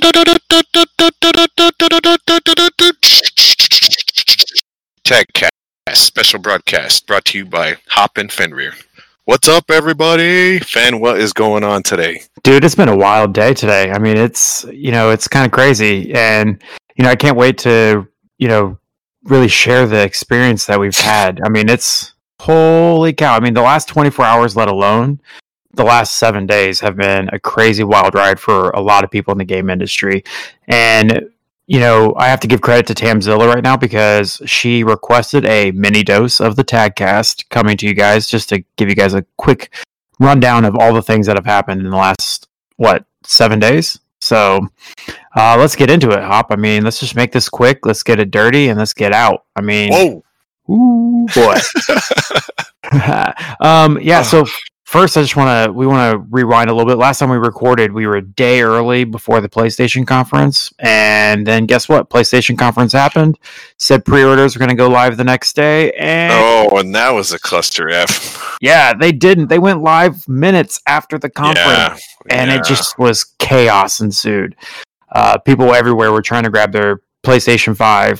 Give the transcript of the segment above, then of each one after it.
TagCast special broadcast brought to you by Hop and Fenrir. What's up, everybody? Fen, what is going on today? Dude, it's been a wild day today. I mean, it's kind of crazy. And, I can't wait to, really share the experience that we've had. I mean, it's holy cow. I mean, the last 24 hours, let alone the last 7 days, have been a crazy wild ride for a lot of people in the game industry. And, I have to give credit to Tamzilla right now because she requested a mini dose of the TagCast coming to you guys just to give you guys a quick rundown of all the things that have happened in the last, 7 days? So let's get into it, Hop. I mean, let's just make this quick. Let's get it dirty and let's get out. I mean, whoa. Ooh, boy. So first, we want to rewind a little bit. Last time we recorded, we were a day early before the PlayStation conference. And then guess what? PlayStation conference happened. Said pre-orders were going to go live the next day. And that was a cluster F. Yeah, they didn't. They went live minutes after the conference. And it just was chaos ensued. People everywhere were trying to grab their PlayStation 5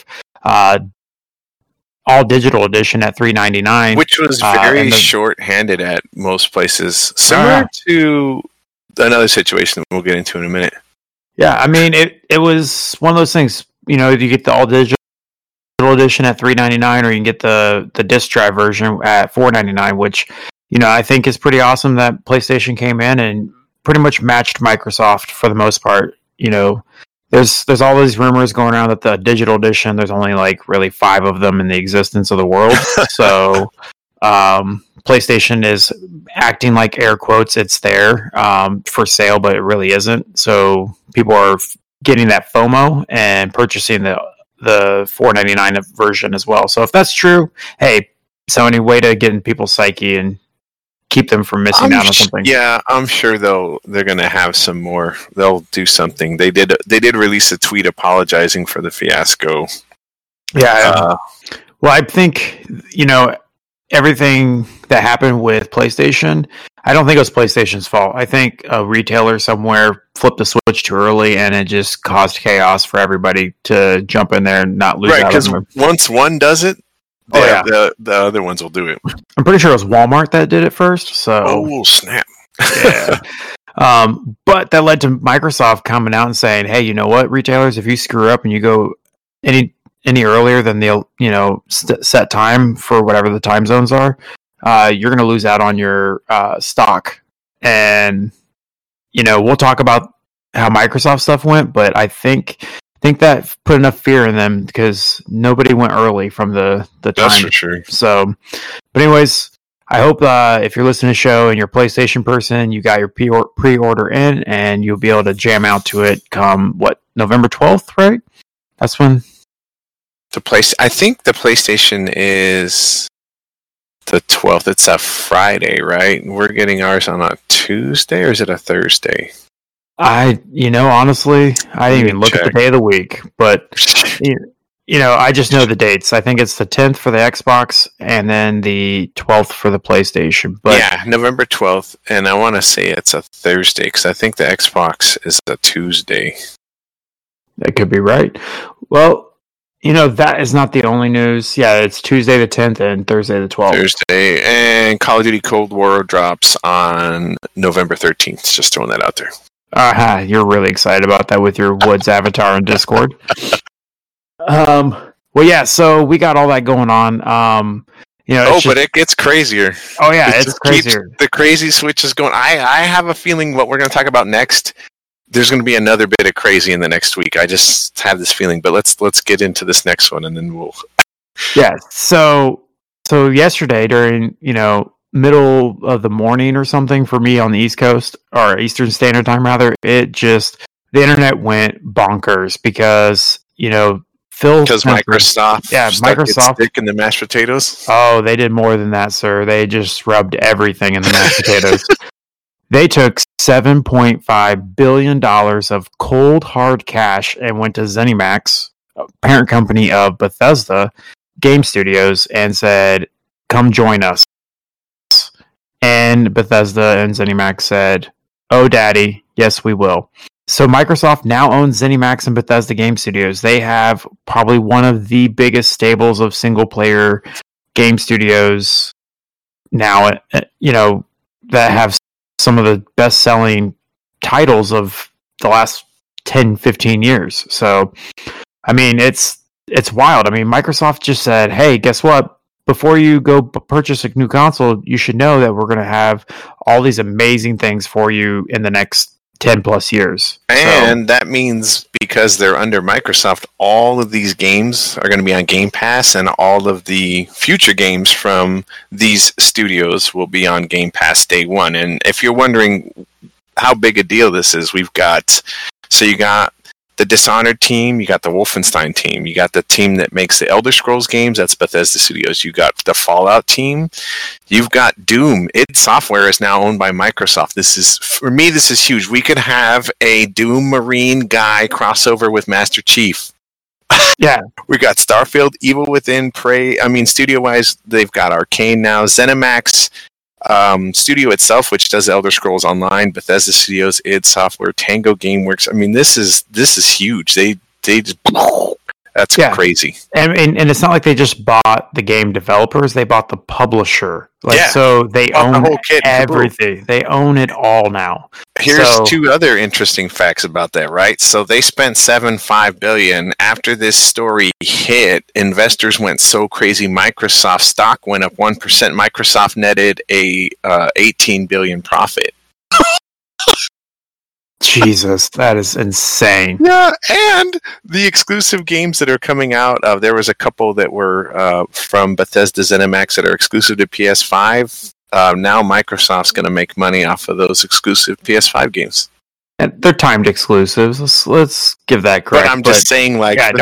all digital edition at $399, which was very short-handed at most places, similar to another situation that we'll get into in a minute. Yeah, I mean, it was one of those things. You get the all digital edition at $399, or you can get the disc drive version at $499, which I think is pretty awesome. That PlayStation came in and pretty much matched Microsoft for the most part. There's all these rumors going around that the digital edition, there's only really 5 of them in the existence of the world. So PlayStation is acting like, air quotes, it's there for sale, but it really isn't. So people are getting that FOMO and purchasing the $499 version as well. So if that's true, hey, Sony, way to get in people's psyche and keep them from missing out on something. Yeah, I'm sure they're going to have some more. They'll do something. They did release a tweet apologizing for the fiasco. Yeah. Well, I think everything that happened with PlayStation, I don't think it was PlayStation's fault. I think a retailer somewhere flipped the switch too early, and it just caused chaos for everybody to jump in there and not lose out. Right, because once one does it, the other ones will do it. I'm pretty sure it was Walmart that did it first. So, oh snap! Yeah. But that led to Microsoft coming out and saying, "Hey, you know what, retailers? If you screw up and you go any earlier than the set time for whatever the time zones are, you're going to lose out on your stock." And we'll talk about how Microsoft stuff went, but I think that put enough fear in them because nobody went early from the time. That's for sure. So, but anyways, I hope if you're listening to the show and you're a PlayStation person, you got your pre-order in and you'll be able to jam out to it come, November 12th, right? That's when? I think the PlayStation is the 12th. It's a Friday, right? We're getting ours on a Tuesday, or is it a Thursday? Honestly, I didn't even look at the day of the week, but I just know the dates. I think it's the 10th for the Xbox and then the 12th for the PlayStation. But yeah, November 12th, and I want to say it's a Thursday because I think the Xbox is a Tuesday. That could be right. Well, that is not the only news. Yeah, it's Tuesday the 10th and Thursday the 12th. Thursday, and Call of Duty Cold War drops on November 13th. Just throwing that out there. You're really excited about that with your Woods avatar on Discord. Well, yeah, so we got all that going on. But it gets crazier. Oh, yeah, it's crazier. The crazy switch is going. I have a feeling what we're going to talk about next, there's going to be another bit of crazy in the next week. I just have this feeling, but let's get into this next one, and then we'll... Yeah, so yesterday during, middle of the morning or something for me on the East Coast, or Eastern Standard Time rather, the internet went bonkers because Microsoft stick in the mashed potatoes. Oh, they did more than that, sir. They just rubbed everything in the mashed potatoes. They took $7.5 billion of cold hard cash and went to ZeniMax, parent company of Bethesda Game Studios, and said, "Come join us." And Bethesda and ZeniMax said, "Oh, daddy, yes, we will." So Microsoft now owns ZeniMax and Bethesda Game Studios. They have probably one of the biggest stables of single-player game studios now, that have some of the best-selling titles of the last 10, 15 years. So, I mean, it's wild. I mean, Microsoft just said, hey, guess what? Before you go purchase a new console, you should know that we're going to have all these amazing things for you in the next 10 plus years. And that means because they're under Microsoft, all of these games are going to be on Game Pass, and all of the future games from these studios will be on Game Pass day one. And if you're wondering how big a deal this is, you got the Dishonored team, you got the Wolfenstein team, you got the team that makes the Elder Scrolls games, that's Bethesda Studios, you got the Fallout team, you've got Doom. id Software is now owned by Microsoft. For me, this is huge. We could have a Doom Marine guy crossover with Master Chief. Yeah. We got Starfield, Evil Within, Prey. I mean, studio-wise, they've got Arcane now, ZeniMax, studio itself, which does Elder Scrolls Online, Bethesda Studios, id Software, Tango Gameworks. I mean, this is huge. They just that's crazy. And it's not like they just bought the game developers; they bought the publisher. So they own the whole kit everything. They own it all now. Here's two other interesting facts about that, right? So they spent $7.5 billion. After this story hit, investors went so crazy. Microsoft stock went up 1%. Microsoft netted a $18 billion profit. Jesus, that is insane. Yeah, and the exclusive games that are coming out, there was a couple that were from Bethesda ZeniMax that are exclusive to PS5. Now Microsoft's going to make money off of those exclusive PS5 games. And they're timed exclusives. Let's give that credit. But I'm just saying,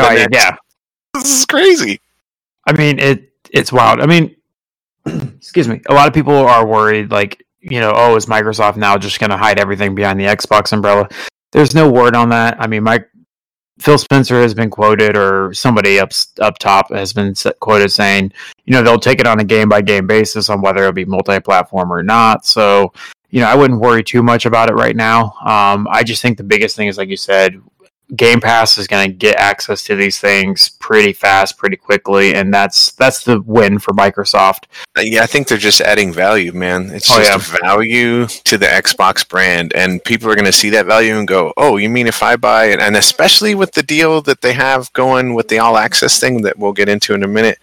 this is crazy. I mean, it's wild. I mean, excuse me. A lot of people are worried, is Microsoft now just going to hide everything behind the Xbox umbrella? There's no word on that. I mean, Phil Spencer has been quoted, or somebody up top has been quoted saying, they'll take it on a game-by-game basis on whether it'll be multi-platform or not. So, I wouldn't worry too much about it right now. I just think the biggest thing is, like you said, Game Pass is going to get access to these things pretty fast, pretty quickly, and that's the win for Microsoft. Yeah, I think they're just adding value, man. It's just value to the Xbox brand, and people are going to see that value and go, oh, you mean if I buy it? And especially with the deal that they have going with the All Access thing that we'll get into in a minute,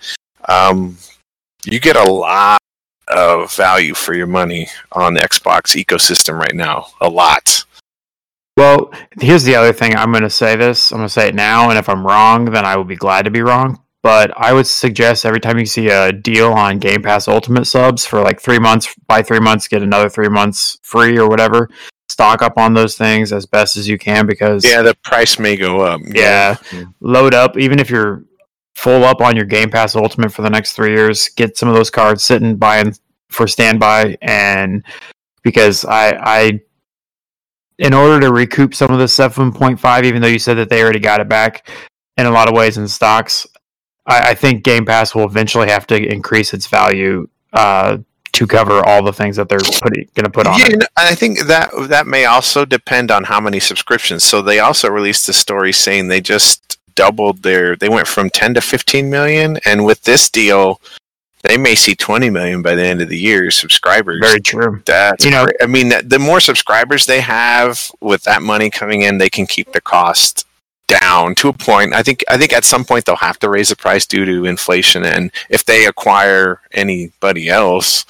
you get a lot of value for your money on the Xbox ecosystem right now. A lot. Well, here's the other thing. I'm going to say this. I'm going to say it now, and if I'm wrong, then I will be glad to be wrong. But I would suggest every time you see a deal on Game Pass Ultimate subs for 3 months, buy 3 months, get another 3 months free or whatever, stock up on those things as best as you can because... the price may go up. Yeah. Load up. Even if you're full up on your Game Pass Ultimate for the next 3 years, get some of those cards sitting buying for standby, and because I in order to recoup some of the 7.5, even though you said that they already got it back in a lot of ways in stocks, I think Game Pass will eventually have to increase its value to cover all the things that they're going to put on it. I think that may also depend on how many subscriptions. So they also released a story saying they just doubled they went from 10 to 15 million, and with this deal, they may see 20 million by the end of the year subscribers. Very true. That's I mean, the more subscribers they have with that money coming in, they can keep the cost down to a point. I think at some point they'll have to raise the price due to inflation, and if they acquire anybody else.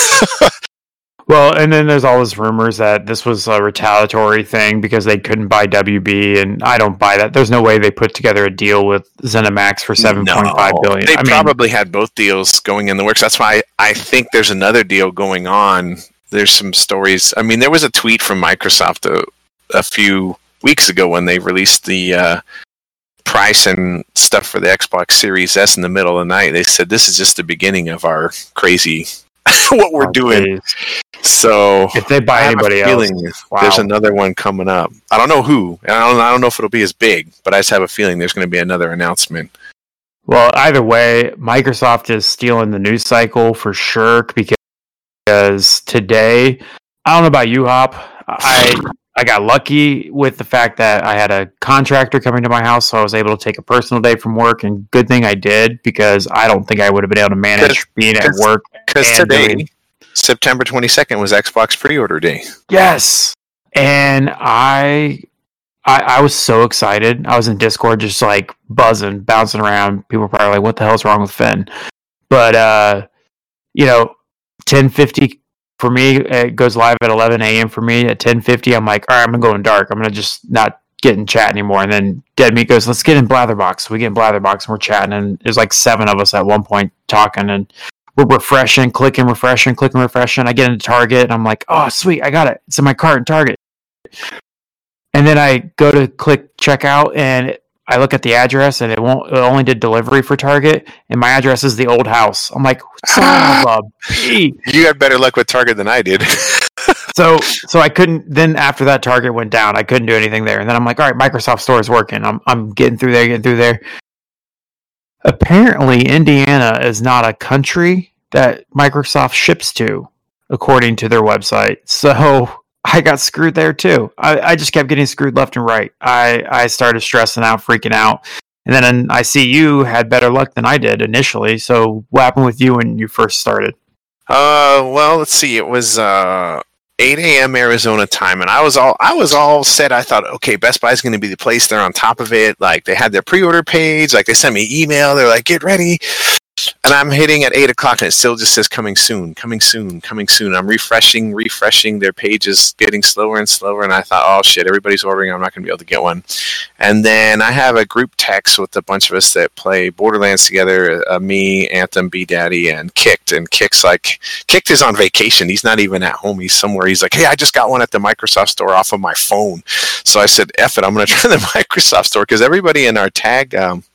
Well, and then there's always rumors that this was a retaliatory thing because they couldn't buy WB, and I don't buy that. There's no way they put together a deal with ZeniMax for $7.5 billion. They probably had both deals going in the works. That's why I think there's another deal going on. There's some stories. I mean, there was a tweet from Microsoft a few weeks ago when they released the price and stuff for the Xbox Series S in the middle of the night. They said, this is just the beginning of our crazy what we're doing. Please. So if they buy anybody else, there's another one coming up. I don't know who, and I don't know if it'll be as big, but I just have a feeling there's going to be another announcement. Well, either way, Microsoft is stealing the news cycle for sure because today, I don't know about you, Hop. I got lucky with the fact that I had a contractor coming to my house, so I was able to take a personal day from work, and good thing I did, because I don't think I would have been able to manage being at work. Because today, September 22nd, was Xbox pre-order day. Yes, and I was so excited. I was in Discord just like buzzing, bouncing around. People were probably like, what the hell's wrong with Finn? But, 10:50 for me, it goes live at 11 a.m. for me. At 10:50, I'm like, all right, I'm going to go in dark. I'm going to just not get in chat anymore. And then Dead Meat goes, let's get in Blatherbox. So we get in Blatherbox and we're chatting. And there's like 7 of us at one point talking. And we're refreshing, clicking, refreshing. I get into Target. And I'm like, oh, sweet, I got it. It's in my cart in Target. And then I go to click checkout, and I look at the address, and it only did delivery for Target, and my address is the old house. I'm like, son of a P. You had better luck with Target than I did. So I couldn't. Then after that, Target went down. I couldn't do anything there, and then I'm like, all right, Microsoft Store is working. I'm getting through there. Apparently, Indiana is not a country that Microsoft ships to, according to their website. So I got screwed there too. I just kept getting screwed left and right. I started stressing out, freaking out. And then I see you had better luck than I did initially. So what happened with you when you first started? Well, let's see. It was 8 a.m. Arizona time, and I was all set. I thought, okay, Best Buy is going to be the place. They're on top of it. Like, they had their pre-order page. Like, they sent me email. They're like, get ready. And I'm hitting at 8 o'clock, and it still just says coming soon. I'm refreshing. Their page is getting slower and slower, and I thought, oh shit, everybody's ordering. I'm not going to be able to get one. And then I have a group text with a bunch of us that play Borderlands together. Me, Anthem, B Daddy, and Kicked. And Kicked is on vacation. He's not even at home. He's somewhere. He's like, hey, I just got one at the Microsoft Store off of my phone. So I said, F it, I'm going to try the Microsoft Store, because everybody in our tag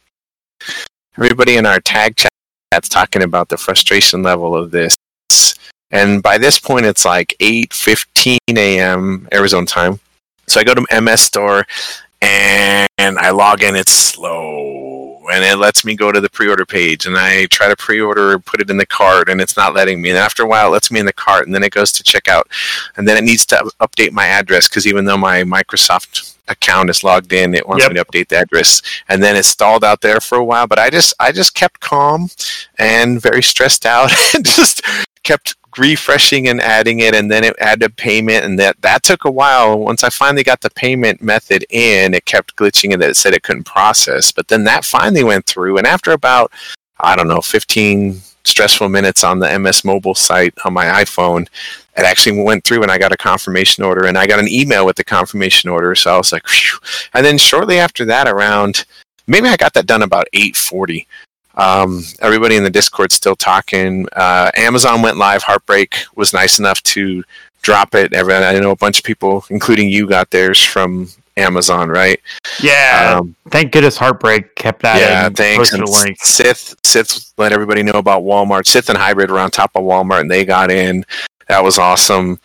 chat that's talking about the frustration level of this. And by this point, it's like 8:15 a.m. Arizona time. So I go to MS Store, and I log in. It's slow, and it lets me go to the pre-order page. And I try to pre-order, put it in the cart, and it's not letting me. And after a while, it lets me in the cart, and then it goes to checkout. And then it needs to update my address, because even though my Microsoft account is logged in, it wants me to update the address. And then it stalled out there for a while, but I just kept calm and very stressed out, and just kept refreshing and adding it, and then it added payment, and that took a while. Once I finally got the payment method in, it kept glitching, and it said it couldn't process. But then that finally went through, and after about, 15 stressful minutes on the MS Mobile site on my iPhone, it actually went through, and I got a confirmation order, and I got an email with the confirmation order. So I was like, phew. And then shortly after that, maybe I got that done about 8:40. Everybody in the Discord's still talking. Amazon went live. Heartbreak was nice enough to drop it. I know a bunch of people, including you, got theirs from Amazon, right? Yeah. Thank goodness Heartbreak kept that. Yeah, thanks. And Sith let everybody know about Walmart. Sith and Hybrid were on top of Walmart, and they got in. That was awesome.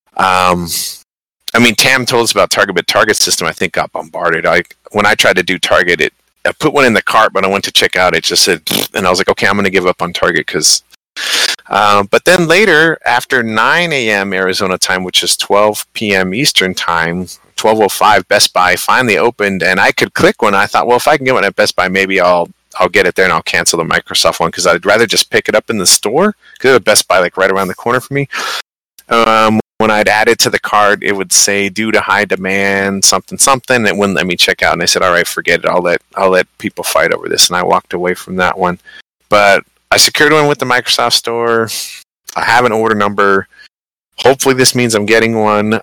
Tam told us about Target, but Target system, I think, got bombarded. When I tried to do Target, I put one in the cart, but I went to check out. It just said, and I was like, okay, I'm going to give up on Target, because. But then later, after 9 a.m. Arizona time, which is 12 p.m. Eastern time, 12:05, Best Buy finally opened, and I could click one. I thought, well, if I can get one at Best Buy, maybe I'll get it there, and I'll cancel the Microsoft one, because I'd rather just pick it up in the store, because the Best Buy right around the corner for me. When I'd add it to the cart, it would say due to high demand, something. It wouldn't let me check out, and I said, all right, forget it. I'll let people fight over this, and I walked away from that one. But I secured one with the Microsoft Store. I have an order number. Hopefully this means I'm getting one.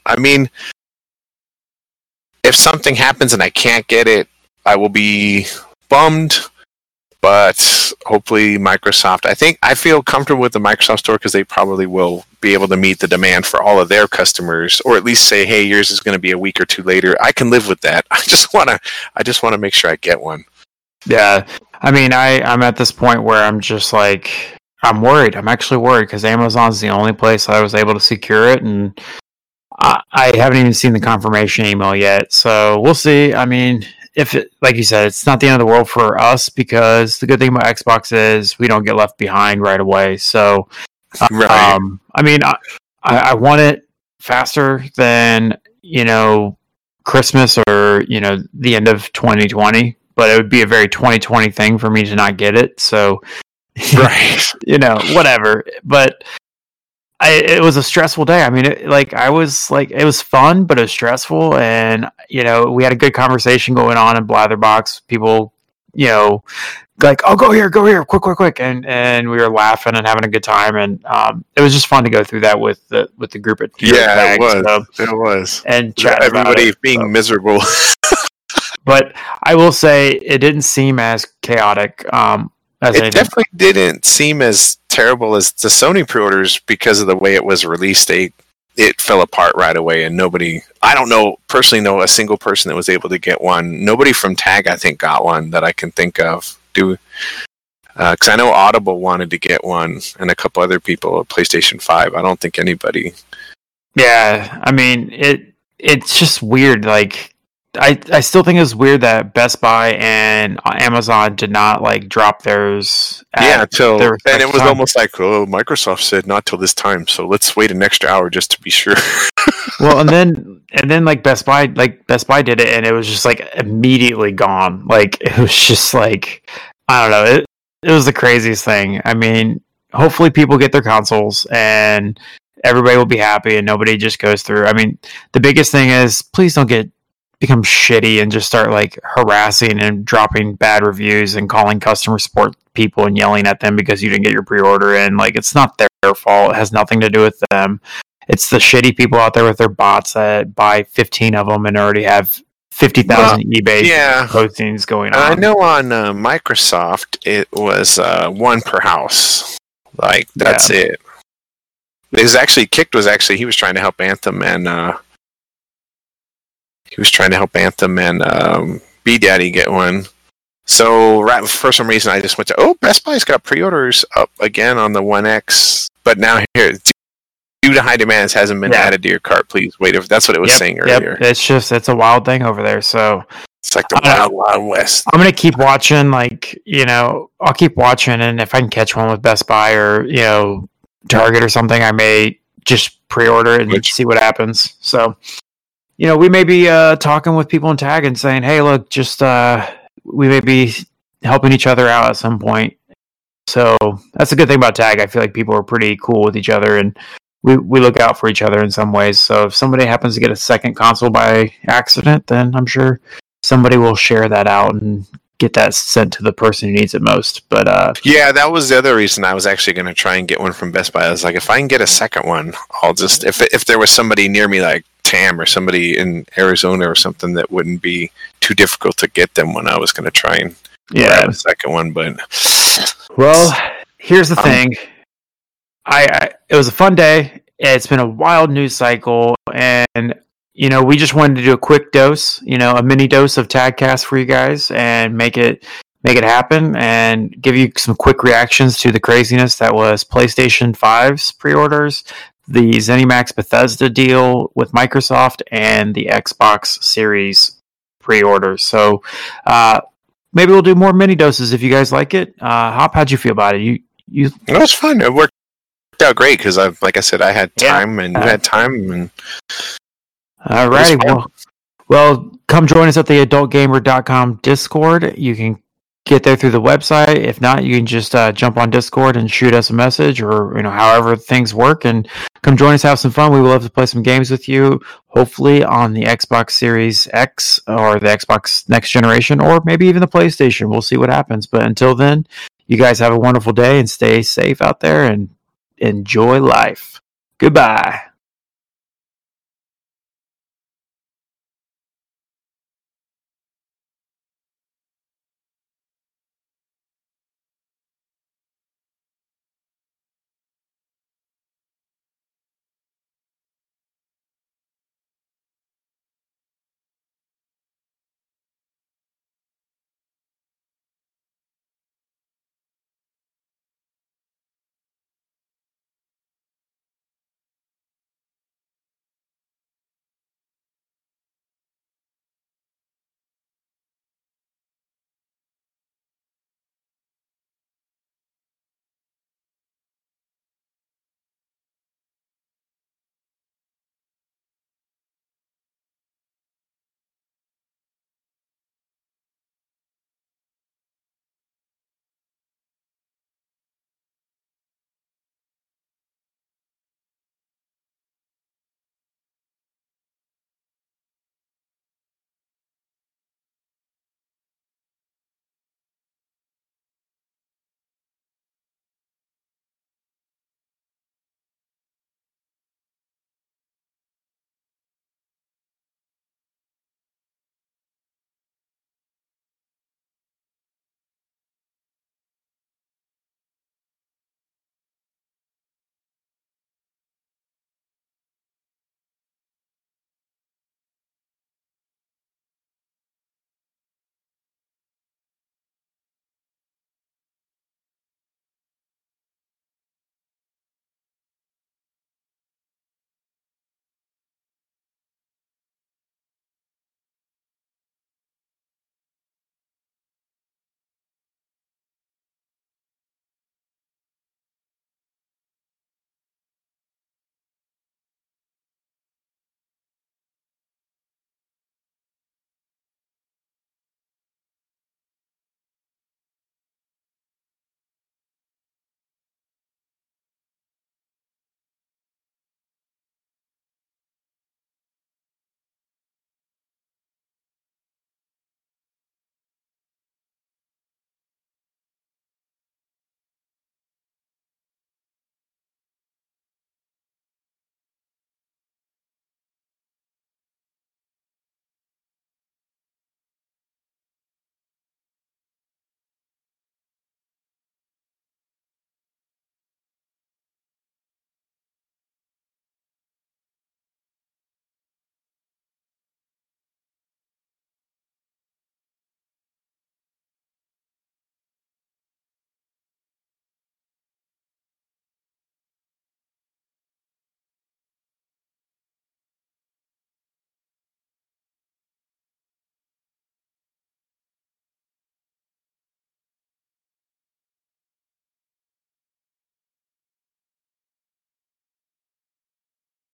If something happens and I can't get it, I will be bummed. But hopefully Microsoft, I feel comfortable with the Microsoft Store, because they probably will be able to meet the demand for all of their customers, or at least say, hey, yours is going to be a week or two later. I can live with that. I just want to make sure I get one. Yeah. I'm at this point where I'm just like, I'm worried. I'm actually worried, because Amazon's the only place I was able to secure it, and I haven't even seen the confirmation email yet. So we'll see. If it, like you said, it's not the end of the world for us, because the good thing about Xbox is we don't get left behind right away. So, right. I want it faster than Christmas or the end of 2020, but it would be a very 2020 thing for me to not get it. So, right, whatever. But it was a stressful day. I mean, it was fun, but it was stressful. And we had a good conversation going on in Blatherbox. People, like, oh, go here, quick, and we were laughing and having a good time. And it was just fun to go through that with the group at it was, and chat everybody being miserable. But I will say it didn't seem as chaotic. It definitely didn't seem as terrible as the Sony pre-orders because of the way it was released. It fell apart right away, and I don't personally know a single person that was able to get one. Nobody from TAG, I think, got one that I can think of. Because I know Audible wanted to get one, and a couple other people at PlayStation 5. I don't think anybody. Yeah, I mean, it's just weird. Like, I still think it's weird that Best Buy and Amazon did not drop theirs. And it was almost like, oh, Microsoft said not till this time, so let's wait an extra hour just to be sure. Well, and then Best Buy did it, and it was just immediately gone. It was just I don't know. It was the craziest thing. I mean, hopefully people get their consoles and everybody will be happy, and nobody just goes through. I mean, the biggest thing is please don't become shitty and just start harassing and dropping bad reviews and calling customer support people and yelling at them because you didn't get your pre-order in. It's not their fault. It has nothing to do with them. It's the shitty people out there with their bots that buy 15 of them and already have 50,000 eBay postings going on. I know on Microsoft it was one per house. That's it. Because actually, Kicked was he was trying to help Anthem and BDaddy get one. So for some reason, I just went to Best Buy's got pre-orders up again on the One X, but now here due to high demands hasn't been added to your cart. Please wait. That's what it was saying earlier. It's a wild thing over there. So it's like the wild west. I'm gonna keep watching. I'll keep watching, and if I can catch one with Best Buy or Target or something, I may just pre-order it and see what happens. So. We may be talking with people in TAG and saying, hey, look, just we may be helping each other out at some point. So that's a good thing about TAG. I feel like people are pretty cool with each other, and we look out for each other in some ways. So if somebody happens to get a second console by accident, then I'm sure somebody will share that out and get that sent to the person who needs it most. But that was the other reason I was actually going to try and get one from Best Buy. I was like, if I can get a second one, I'll just if there was somebody near me like Tam or somebody in Arizona or something that wouldn't be too difficult to get them when I was going to try and grab a second one. But here's the thing. It was a fun day. It's been a wild news cycle, and we just wanted to do a quick dose, a mini dose of TAGcast for you guys and make it happen and give you some quick reactions to the craziness that was PlayStation 5's pre-orders, the ZeniMax Bethesda deal with Microsoft, and the Xbox Series pre-orders. So maybe we'll do more mini doses if you guys like it. Hop, how'd you feel about it? It was fun. It worked out great because like I said, I had time and you had time. And alrighty, well, come join us at the AdultGamer.com Discord. You can get there through the website. If not, you can just jump on Discord and shoot us a message, or however things work, and come join us, have some fun. We would love to play some games with you, hopefully on the Xbox Series X or the Xbox Next Generation, or maybe even the PlayStation. We'll see what happens. But until then, you guys have a wonderful day and stay safe out there and enjoy life. Goodbye.